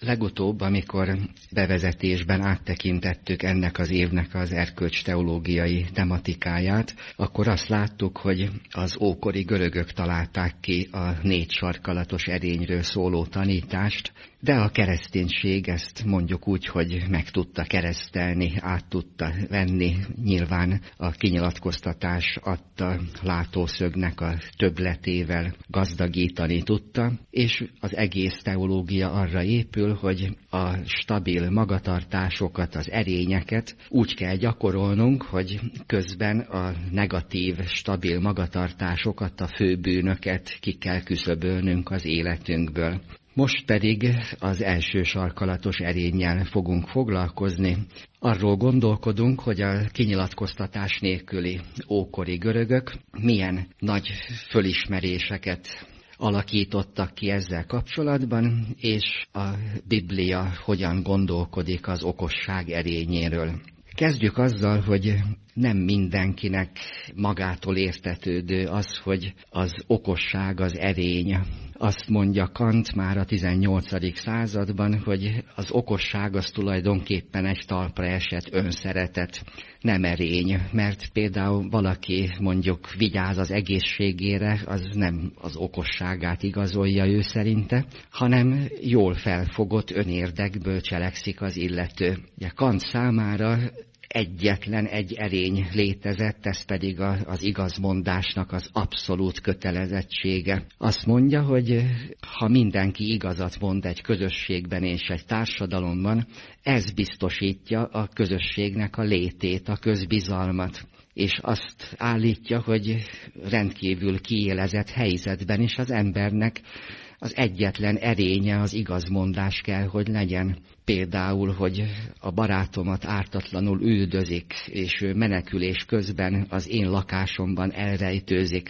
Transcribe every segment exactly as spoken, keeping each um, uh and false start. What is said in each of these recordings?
Legutóbb, amikor bevezetésben áttekintettük ennek az évnek az erkölcsteológiai tematikáját, akkor azt láttuk, hogy az ókori görögök találták ki a négy sarkalatos erényről szóló tanítást, de a kereszténység ezt mondjuk úgy, hogy meg tudta keresztelni, át tudta venni, nyilván a kinyilatkoztatás adta látószögnek a többletével gazdagítani tudta, és az egész teológia arra épül, hogy a stabil magatartásokat, az erényeket úgy kell gyakorolnunk, hogy közben a negatív, stabil magatartásokat, a főbűnöket ki kell küszöbölnünk az életünkből. Most pedig az első sarkalatos erénnyel fogunk foglalkozni. Arról gondolkodunk, hogy a kinyilatkoztatás nélküli ókori görögök milyen nagy fölismeréseket alakítottak ki ezzel kapcsolatban, és a Biblia hogyan gondolkodik az okosság erényéről. Kezdjük azzal, hogy nem mindenkinek magától értetődő az, hogy az okosság az erény. Azt mondja Kant már a tizennyolcadik században, hogy az okosság az tulajdonképpen egy talpra esett önszeretet, nem erény, mert például valaki mondjuk vigyáz az egészségére, az nem az okosságát igazolja ő szerinte, hanem jól felfogott önérdekből cselekszik az illető. Ugye Kant számára egyetlen egy erény létezett, ez pedig az igazmondásnak az abszolút kötelezettsége. Azt mondja, hogy ha mindenki igazat mond egy közösségben és egy társadalomban, ez biztosítja a közösségnek a létét, a közbizalmat. És azt állítja, hogy rendkívül kiélezett helyzetben is az embernek az egyetlen erénye az igazmondás kell, hogy legyen. Például, hogy a barátomat ártatlanul üldözik, és ő menekülés közben az én lakásomban elrejtőzik.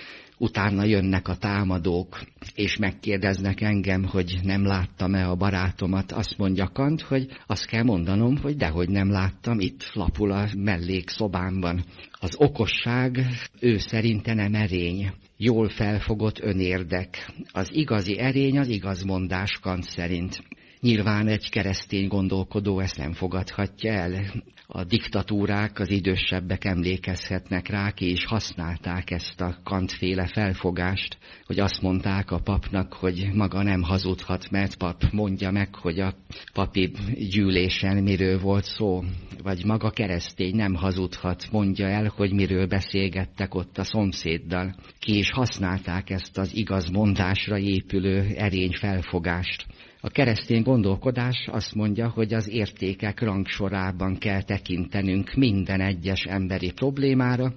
Utána jönnek a támadók, és megkérdeznek engem, hogy nem láttam-e a barátomat. Azt mondja Kant, hogy azt kell mondanom, hogy dehogy nem láttam, itt lapul a mellékszobámban. Az okosság ő szerinte nem erény, jól felfogott önérdek. Az igazi erény az igazmondás Kant szerint. Nyilván egy keresztény gondolkodó ezt nem fogadhatja el. A diktatúrák, az idősebbek emlékezhetnek rá, ki is használták ezt a Kantféle felfogást, hogy azt mondták a papnak, hogy maga nem hazudhat, mert pap mondja meg, hogy a papi gyűlésen miről volt szó, vagy maga keresztény nem hazudhat, mondja el, hogy miről beszélgettek ott a szomszéddal. Ki is használták ezt az igazmondásra épülő erény felfogást. A keresztény gondolkodás azt mondja, hogy az értékek rangsorában kell tekintenünk minden egyes emberi problémára,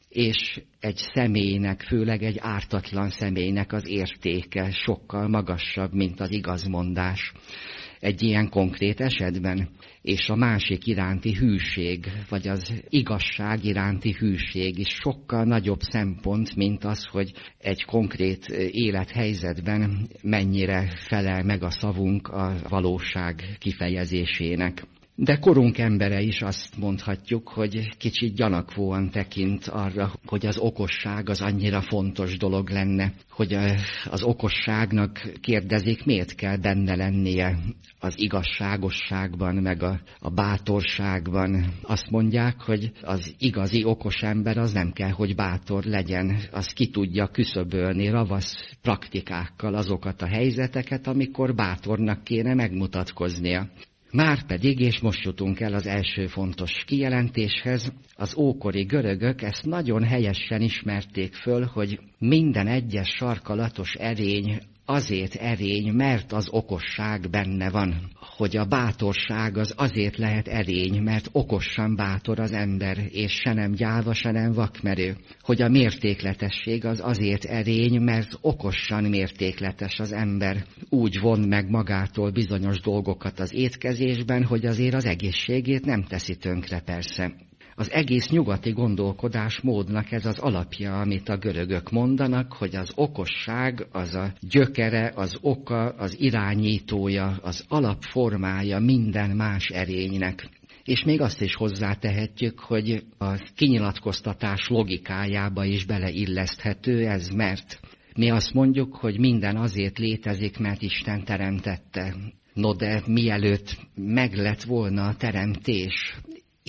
és egy személynek, főleg egy ártatlan személynek az értéke sokkal magasabb, mint az igazmondás egy ilyen konkrét esetben, és a másik iránti hűség, vagy az igazság iránti hűség is sokkal nagyobb szempont, mint az, hogy egy konkrét élethelyzetben mennyire felel meg a szavunk a valóság kifejezésének. De korunk embere is azt mondhatjuk, hogy kicsit gyanakvóan tekint arra, hogy az okosság az annyira fontos dolog lenne, hogy az okosságnak kérdezik, miért kell benne lennie az igazságosságban, meg a, a bátorságban. Azt mondják, hogy az igazi okos ember az nem kell, hogy bátor legyen, az ki tudja küszöbölni ravasz praktikákkal azokat a helyzeteket, amikor bátornak kéne megmutatkoznia. Márpedig, és most jutunk el az első fontos kijelentéshez, az ókori görögök ezt nagyon helyesen ismerték föl, hogy minden egyes sarkalatos erény azért erény, mert az okosság benne van. Hogy a bátorság az azért lehet erény, mert okosan bátor az ember, és se nem gyáva, se nem vakmerő. Hogy a mértékletesség az azért erény, mert okosan mértékletes az ember. Úgy von meg magától bizonyos dolgokat az étkezésben, hogy azért az egészségét nem teszi tönkre persze. Az egész nyugati gondolkodásmódnak ez az alapja, amit a görögök mondanak, hogy az okosság az a gyökere, az oka, az irányítója, az alapformája minden más erénynek. És még azt is hozzátehetjük, hogy a kinyilatkoztatás logikájába is beleilleszthető ez, mert mi azt mondjuk, hogy minden azért létezik, mert Isten teremtette. No de mielőtt meglett volna a teremtés,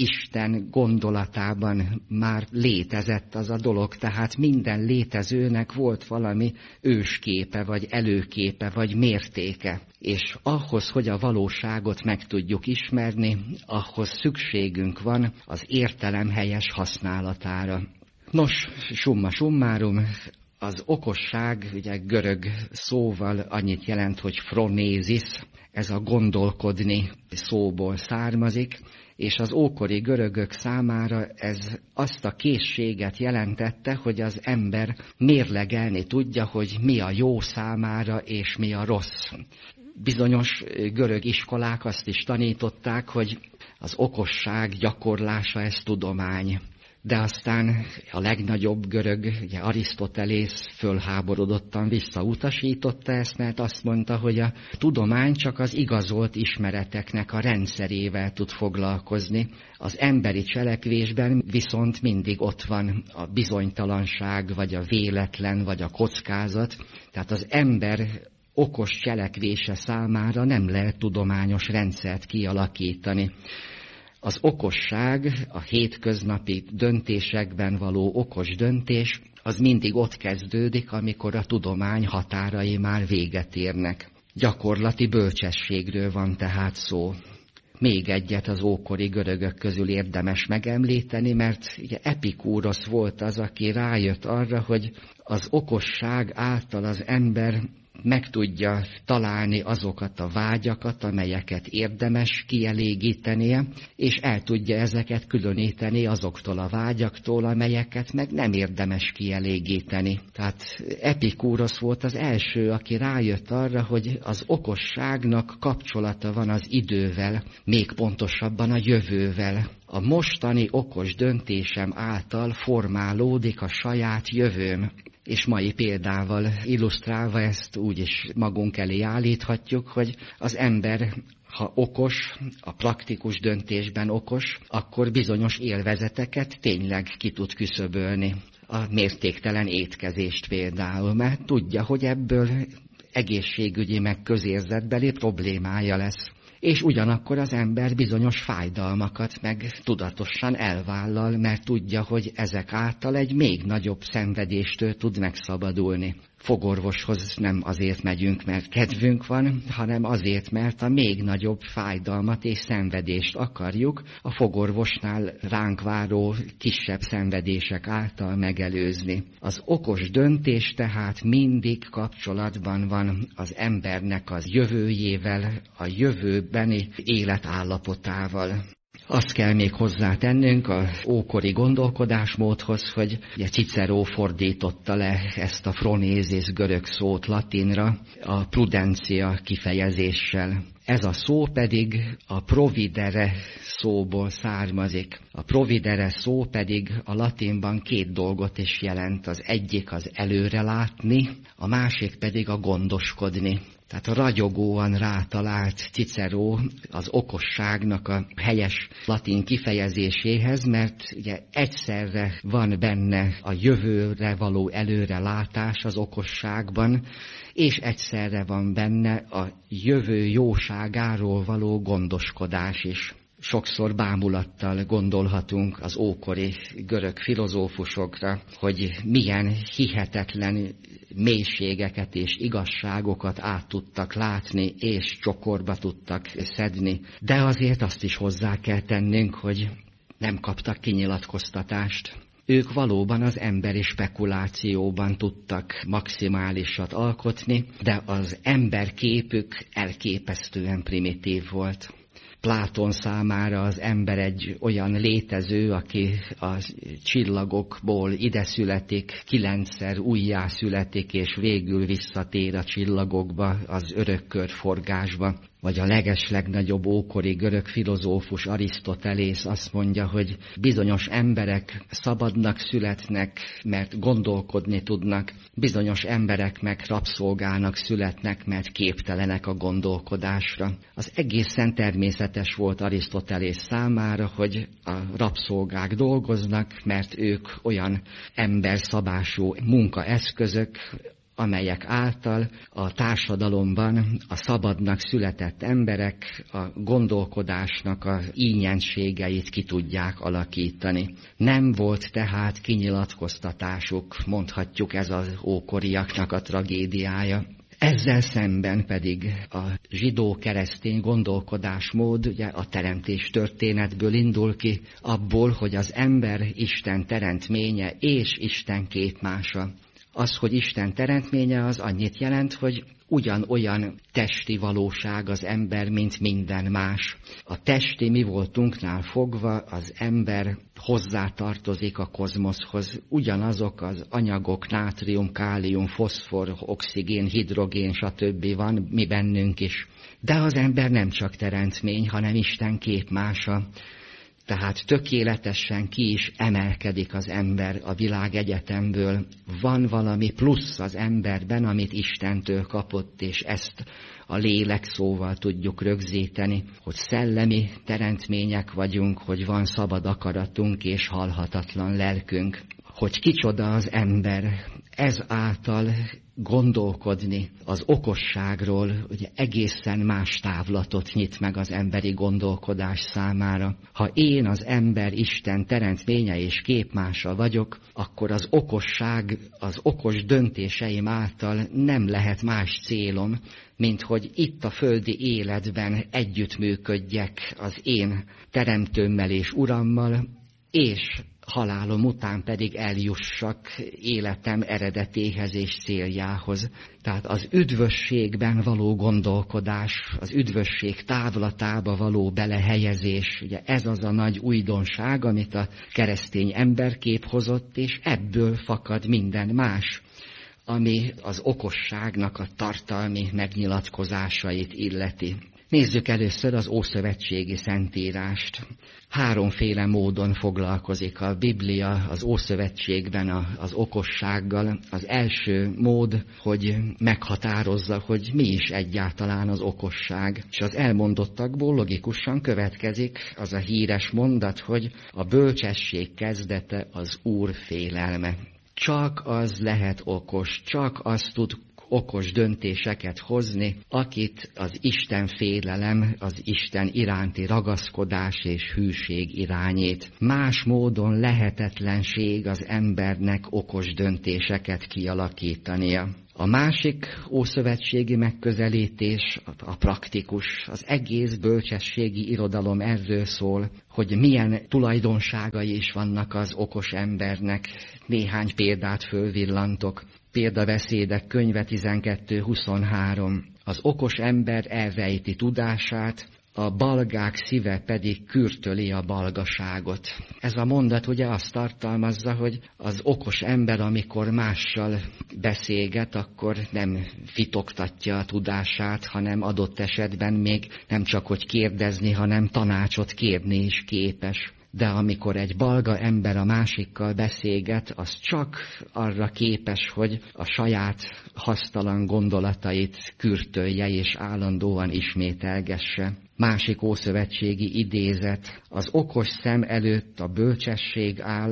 Isten gondolatában már létezett az a dolog, tehát minden létezőnek volt valami ősképe, vagy előképe, vagy mértéke. És ahhoz, hogy a valóságot meg tudjuk ismerni, ahhoz szükségünk van az értelem helyes használatára. Nos, summa summarum, az okosság, ugye görög szóval annyit jelent, hogy phronésis, ez a gondolkodni szóból származik, és az ókori görögök számára ez azt a készséget jelentette, hogy az ember mérlegelni tudja, hogy mi a jó számára és mi a rossz. Bizonyos görög iskolák azt is tanították, hogy az okosság gyakorlása ez tudomány. De aztán a legnagyobb görög, ugye Arisztotelész fölháborodottan visszautasította ezt, mert azt mondta, hogy a tudomány csak az igazolt ismereteknek a rendszerével tud foglalkozni. Az emberi cselekvésben viszont mindig ott van a bizonytalanság, vagy a véletlen, vagy a kockázat. Tehát az ember okos cselekvése számára nem lehet tudományos rendszert kialakítani. Az okosság, a hétköznapi döntésekben való okos döntés, az mindig ott kezdődik, amikor a tudomány határai már véget érnek. Gyakorlati bölcsességről van tehát szó. Még egyet az ókori görögök közül érdemes megemlíteni, mert ugye Epikúrosz volt az, aki rájött arra, hogy az okosság által az ember meg tudja találni azokat a vágyakat, amelyeket érdemes kielégítenie, és el tudja ezeket különíteni azoktól a vágyaktól, amelyeket meg nem érdemes kielégíteni. Tehát Epikúrosz volt az első, aki rájött arra, hogy az okosságnak kapcsolata van az idővel, még pontosabban a jövővel. A mostani okos döntésem által formálódik a saját jövőm. És mai példával illusztrálva ezt úgy is magunk elé állíthatjuk, hogy az ember, ha okos, a praktikus döntésben okos, akkor bizonyos élvezeteket tényleg ki tud küszöbölni. A mértéktelen étkezést például, mert tudja, hogy ebből egészségügyi meg közérzetbeli problémája lesz. És ugyanakkor az ember bizonyos fájdalmakat meg tudatosan elvállal, mert tudja, hogy ezek által egy még nagyobb szenvedéstől tud megszabadulni. Fogorvoshoz nem azért megyünk, mert kedvünk van, hanem azért, mert a még nagyobb fájdalmat és szenvedést akarjuk a fogorvosnál ránk váró kisebb szenvedések által megelőzni. Az okos döntés tehát mindig kapcsolatban van az embernek az jövőjével, a jövőbeni életállapotával. Azt kell még hozzátennünk az ókori gondolkodásmódhoz, hogy ugye Cicero fordította le ezt a phronésis görög szót latinra a prudencia kifejezéssel. Ez a szó pedig a providere szóból származik. A providere szó pedig a latinban két dolgot is jelent. Az egyik az előre látni, a másik pedig a gondoskodni. Tehát ragyogóan rátalált Cicero az okosságnak a helyes latin kifejezéséhez, mert ugye egyszerre van benne a jövőre való előrelátás az okosságban, és egyszerre van benne a jövő jóságáról való gondoskodás is. Sokszor bámulattal gondolhatunk az ókori görög filozófusokra, hogy milyen hihetetlen mélységeket és igazságokat át tudtak látni, és csokorba tudtak szedni. De azért azt is hozzá kell tennünk, hogy nem kaptak kinyilatkoztatást. Ők valóban az emberi spekulációban tudtak maximálisat alkotni, de az emberképük elképesztően primitív volt. Pláton számára az ember egy olyan létező, aki a csillagokból ide születik, kilencszer újjá születik, és végül visszatér a csillagokba, az örökkörforgásba. Vagy a legeslegnagyobb ókori görög filozófus Arisztotelész azt mondja, hogy bizonyos emberek szabadnak születnek, mert gondolkodni tudnak, bizonyos emberek meg rabszolgának születnek, mert képtelenek a gondolkodásra. Az egészen természetes volt Arisztotelész számára, hogy a rabszolgák dolgoznak, mert ők olyan emberszabású munkaeszközök, amelyek által a társadalomban a szabadnak született emberek a gondolkodásnak a ínyenségeit ki tudják alakítani. Nem volt tehát kinyilatkoztatásuk, mondhatjuk, ez az ókoriaknak a tragédiája. Ezzel szemben pedig a zsidó-keresztény gondolkodásmód ugye a teremtés történetből indul ki, abból, hogy az ember Isten teremtménye és Isten képmása. Az, hogy Isten teremtménye, az annyit jelent, hogy ugyanolyan testi valóság az ember, mint minden más. A testi mi voltunknál fogva az ember hozzátartozik a kozmoszhoz. Ugyanazok az anyagok, nátrium, kálium, foszfor, oxigén, hidrogén, stb. Van mi bennünk is. De az ember nem csak teremtmény, hanem Isten képmása. Tehát tökéletesen ki is emelkedik az ember a világegyetemből. Van valami plusz az emberben, amit Istentől kapott, és ezt a lélek szóval tudjuk rögzíteni, hogy szellemi teremtmények vagyunk, hogy van szabad akaratunk és halhatatlan lelkünk. Hogy kicsoda az ember, ez által gondolkodni az okosságról, ugye egészen más távlatot nyit meg az emberi gondolkodás számára. Ha én az ember Isten teremtménye és képmása vagyok, akkor az okosság, az okos döntéseim által nem lehet más célom, mint hogy itt a földi életben együttműködjek az én teremtőmmel és urammal, és halálom után pedig eljussak életem eredetéhez és céljához. Tehát az üdvösségben való gondolkodás, az üdvösség távlatába való belehelyezés, ugye ez az a nagy újdonság, amit a keresztény emberkép hozott, és ebből fakad minden más, ami az okosságnak a tartalmi megnyilatkozásait illeti. Nézzük először az ószövetségi szentírást. Háromféle módon foglalkozik a Biblia az Ószövetségben az okossággal. Az első mód, hogy meghatározza, hogy mi is egyáltalán az okosság. És az elmondottakból logikusan következik az a híres mondat, hogy a bölcsesség kezdete az Úr félelme. Csak az lehet okos, csak az tud okos döntéseket hozni, akit az Isten félelem, az Isten iránti ragaszkodás és hűség irányít. Más módon lehetetlenség az embernek okos döntéseket kialakítania. A másik ószövetségi megközelítés, a praktikus, az egész bölcsességi irodalom erről szól, hogy milyen tulajdonságai is vannak az okos embernek. Néhány példát fölvillantok. Példabeszédek könyve tizenkettő huszonhárom. Az okos ember elrejti tudását, a balgák szíve pedig kürtöli a balgaságot. Ez a mondat ugye azt tartalmazza, hogy az okos ember, amikor mással beszélget, akkor nem fitoktatja a tudását, hanem adott esetben még nem csak hogy kérdezni, hanem tanácsot kérni is képes. De amikor egy balga ember a másikkal beszélget, az csak arra képes, hogy a saját hasztalan gondolatait kürtölje és állandóan ismételgesse. Másik ószövetségi idézet: az okos szem előtt a bölcsesség áll,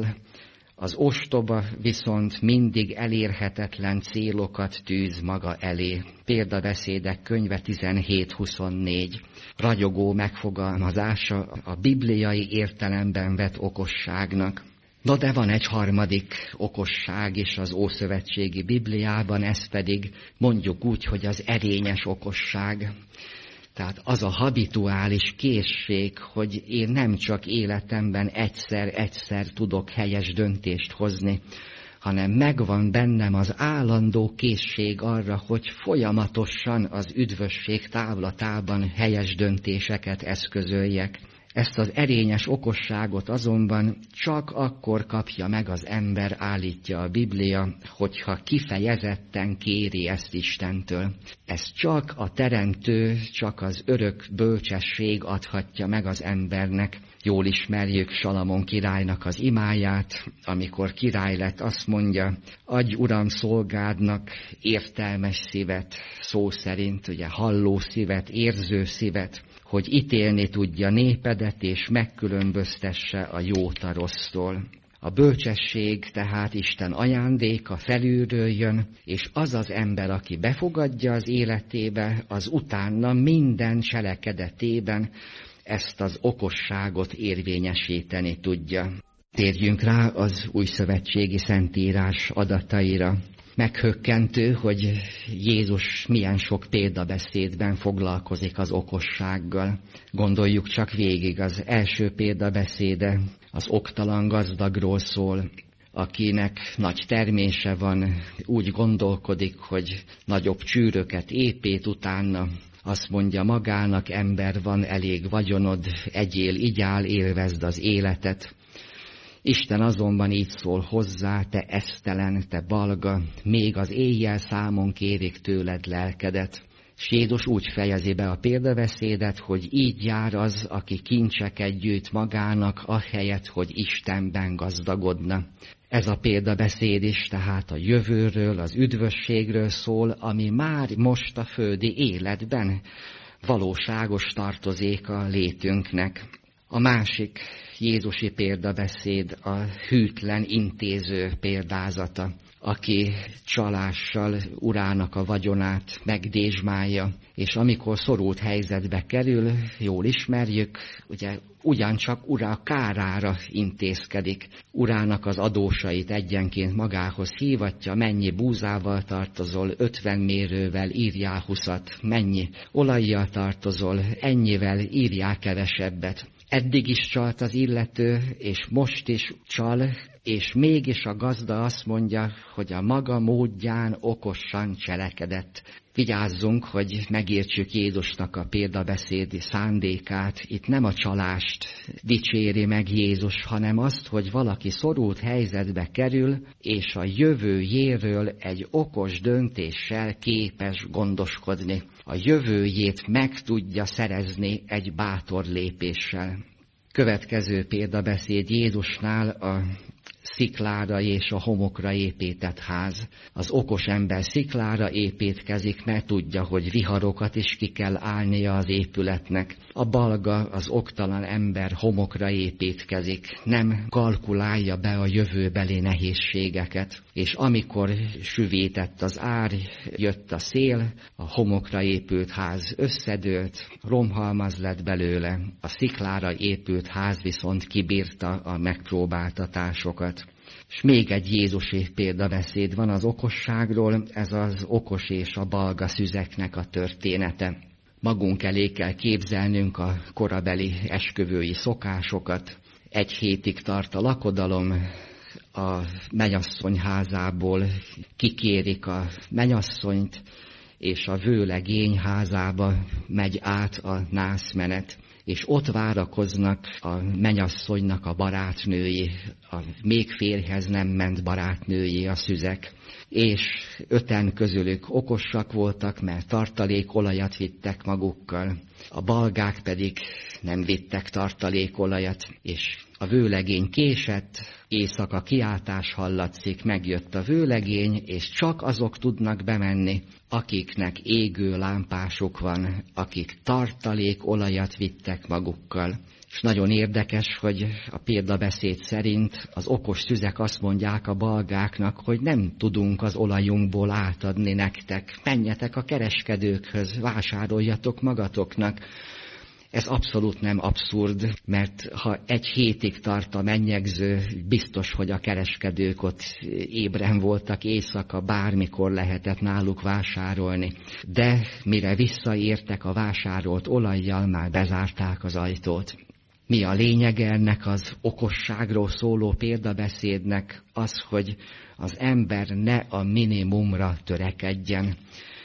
az ostoba viszont mindig elérhetetlen célokat tűz maga elé. Példabeszédek könyve tizenhét huszonnégy. Ragyogó megfogalmazása a bibliai értelemben vett okosságnak. Na de van egy harmadik okosság is az ószövetségi Bibliában, ez pedig mondjuk úgy, hogy az erényes okosság. Tehát az a habituális készség, hogy én nem csak életemben egyszer-egyszer tudok helyes döntést hozni, hanem megvan bennem az állandó készség arra, hogy folyamatosan az üdvösség távlatában helyes döntéseket eszközöljek. Ezt az erényes okosságot azonban csak akkor kapja meg az ember, állítja a Biblia, hogyha kifejezetten kéri ezt Istentől. Ez csak a teremtő, csak az örök bölcsesség adhatja meg az embernek. Jól ismerjük Salamon királynak az imáját, amikor király lett, azt mondja: adj, Uram, szolgádnak értelmes szívet, szó szerint ugye halló szívet, érző szívet, hogy ítélni tudja népedet és megkülönböztesse a jót a rossztól. A bölcsesség tehát Isten ajándéka, felülről jön, és az az ember, aki befogadja az életébe, az utána minden cselekedetében ezt az okosságot érvényesíteni tudja. Térjünk rá az újszövetségi szentírás adataira. Meghökkentő, hogy Jézus milyen sok példabeszédben foglalkozik az okossággal. Gondoljuk csak végig, az első példabeszéde az oktalan gazdagról szól, akinek nagy termése van, úgy gondolkodik, hogy nagyobb csűröket épít, utána azt mondja magának, ember, van elég vagyonod, egyél, igyál, élvezd az életet. Isten azonban így szól hozzá, te esztelen, te balga, még az éjjel számon kérik tőled lelkedet. S Jézus úgy fejezi be a példabeszédet, hogy így jár az, aki kincseket gyűjt magának, ahelyett, hogy Istenben gazdagodna. Ez a példabeszéd is tehát a jövőről, az üdvösségről szól, ami már most a földi életben valóságos tartozéka létünknek. A másik jézusi példabeszéd a hűtlen intéző példázata, aki csalással urának a vagyonát megdésmálja, és amikor szorult helyzetbe kerül, jól ismerjük, ugye ugyancsak ura kárára intézkedik. Urának az adósait egyenként magához hívatja, mennyi búzával tartozol, ötven mérővel írjál huszat, mennyi olajjal tartozol, ennyivel írjál kevesebbet. Eddig is csalt az illető, és most is csal, és mégis a gazda azt mondja, hogy a maga módján okosan cselekedett. Vigyázzunk, hogy megértsük Jézusnak a példabeszédi szándékát. Itt nem a csalást dicséri meg Jézus, hanem azt, hogy valaki szorult helyzetbe kerül, és a jövőjéről egy okos döntéssel képes gondoskodni. A jövőjét meg tudja szerezni egy bátor lépéssel. Következő példabeszéd Jézusnál a sziklára és a homokra épített ház. Az okos ember sziklára építkezik, mert tudja, hogy viharokat is ki kell állnia az épületnek. A balga, az oktalan ember homokra építkezik, nem kalkulálja be a jövőbeli nehézségeket. És amikor süvített az ár, jött a szél, a homokra épült ház összedőlt, romhalmaz lett belőle, a sziklára épült ház viszont kibírta a megpróbáltatásokat. És még egy jézusi példabeszéd van az okosságról, ez az okos és a balga szüzeknek a története. Magunk elé kell képzelnünk a korabeli esküvői szokásokat. Egy hétig tart a lakodalom, a mennyasszony házából kikérik a mennyasszonyt, és a vőlegény házába megy át a nászmenet, és ott várakoznak a mennyasszonynak a barátnői, a még férjhez nem ment barátnői, a szüzek. És öten közülük okosak voltak, mert tartalékolajat vittek magukkal, a balgák pedig nem vittek tartalékolajat, és a vőlegény késett, éjszaka kiáltás hallatszik, megjött a vőlegény, és csak azok tudnak bemenni, akiknek égő lámpásuk van, akik tartalékolajat vittek magukkal. És nagyon érdekes, hogy a példabeszéd szerint az okos szüzek azt mondják a balgáknak, hogy nem tudunk az olajunkból átadni nektek, menjetek a kereskedőkhöz, vásároljatok magatoknak. Ez abszolút nem abszurd, mert ha egy hétig tart a mennyegző, biztos, hogy a kereskedők ott ébren voltak, éjszaka bármikor lehetett náluk vásárolni. De mire visszaértek a vásárolt olajjal, már bezárták az ajtót. Mi a lényege ennek az okosságról szóló példabeszédnek? Az, hogy az ember ne a minimumra törekedjen.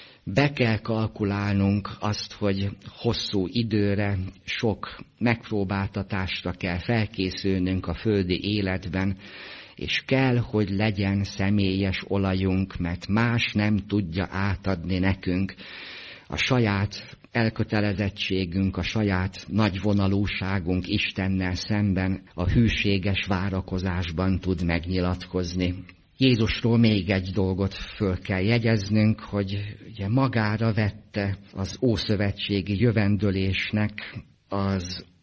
Be kell kalkulálnunk azt, hogy hosszú időre, sok megpróbáltatásra kell felkészülnünk a földi életben, és kell, hogy legyen személyes olajunk, mert más nem tudja átadni nekünk. A saját elkötelezettségünk, a saját nagyvonalúságunk Istennel szemben a hűséges várakozásban tud megnyilatkozni. Jézusról még egy dolgot föl kell jegyeznünk, hogy ugye magára vette az ószövetségi jövendőlésnek az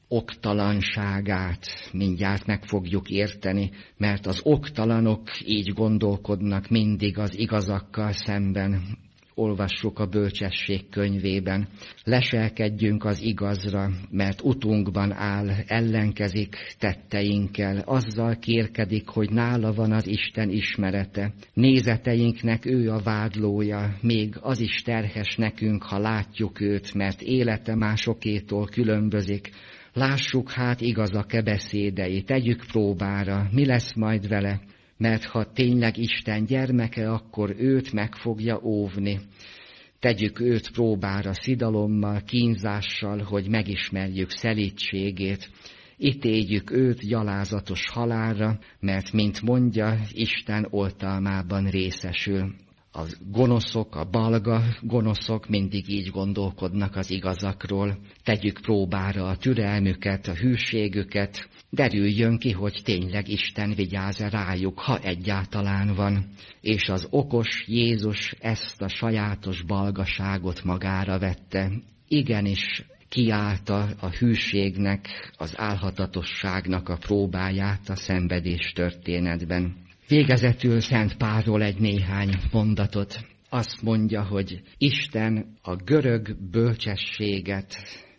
oktalanságát mindjárt meg fogjuk érteni, mert az oktalanok így gondolkodnak mindig az igazakkal szemben. Olvassuk a bölcsesség könyvében. Leselkedjünk az igazra, mert utunkban áll, ellenkezik tetteinkkel, azzal kérkedik, hogy nála van az Isten ismerete. Nézeteinknek ő a vádlója, még az is terhes nekünk, ha látjuk őt, mert élete másokétól különbözik. Lássuk hát igazak-e beszédei, tegyük próbára, mi lesz majd vele, mert ha tényleg Isten gyermeke, akkor őt meg fogja óvni. Tegyük őt próbára szidalommal, kínzással, hogy megismerjük szelídségét. Ítéljük őt gyalázatos halálra, mert, mint mondja, Isten oltalmában részesül. A gonoszok, a balga gonoszok mindig így gondolkodnak az igazakról. Tegyük próbára a türelmüket, a hűségüket, derüljön ki, hogy tényleg Isten vigyáz rájuk, ha egyáltalán van. És az okos Jézus ezt a sajátos balgaságot magára vette. Igenis kiállta a hűségnek, az álhatatosságnak a próbáját a szenvedés történetben. Végezetül Szent Pálról egy néhány mondatot. Azt mondja, hogy Isten a görög bölcsességet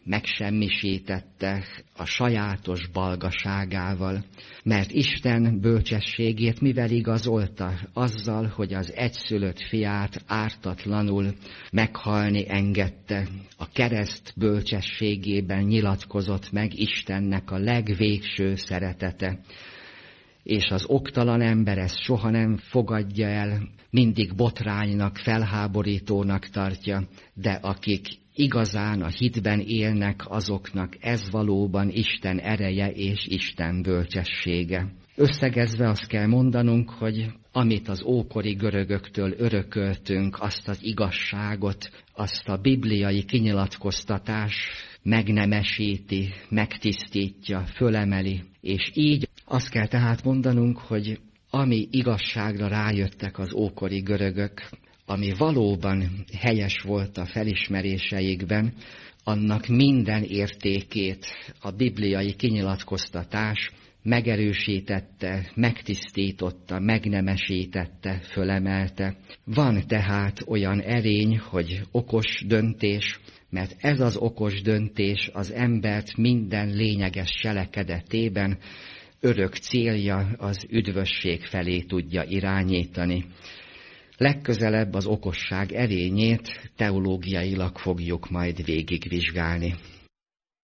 megsemmisítette a sajátos balgaságával, mert Isten bölcsességét mivel igazolta? Azzal, hogy az egyszülött fiát ártatlanul meghalni engedte. A kereszt bölcsességében nyilatkozott meg Istennek a legvégső szeretete. És az oktalan ember ezt soha nem fogadja el, mindig botránynak, felháborítónak tartja, de akik igazán a hitben élnek, azoknak ez valóban Isten ereje és Isten bölcsessége. Összegezve azt kell mondanunk, hogy amit az ókori görögöktől örököltünk, azt az igazságot, azt a bibliai kinyilatkoztatás megnemesíti, megtisztítja, fölemeli, és így azt kell tehát mondanunk, hogy ami igazságra rájöttek az ókori görögök, ami valóban helyes volt a felismeréseikben, annak minden értékét a bibliai kinyilatkoztatás megerősítette, megtisztította, megnemesítette, fölemelte. Van tehát olyan erény, hogy okos döntés, mert ez az okos döntés az embert minden lényeges cselekedetében örök célja, az üdvösség felé tudja irányítani. Legközelebb az okosság erényét teológiailag fogjuk majd végigvizsgálni.